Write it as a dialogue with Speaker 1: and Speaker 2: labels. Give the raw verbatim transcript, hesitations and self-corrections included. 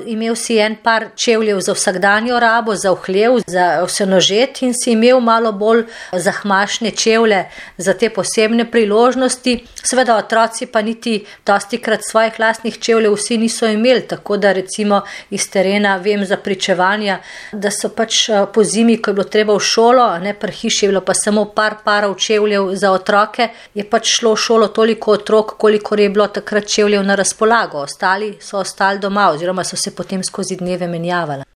Speaker 1: imel si en par čevljev za vsakdanjo rabo, za vhlev, za vsenožet in si imel malo bolj zahmašne čevlje za te posebne priložnosti. Seveda otroci pa niti dostikrat svojih lastnih čevljev vsi niso imeli, tako da recimo iz terena vem za pričevanja, da so pač po zimi, ko je bilo treba v šolo, ne, pri hiši je bilo pa samo par parov čevljev za otroke, je pač šlo v šolo toliko otrok, koliko je bilo takrat čevljev na razpolago. Ostali so ostali doma oziroma so se potem skozi dneve menjavali.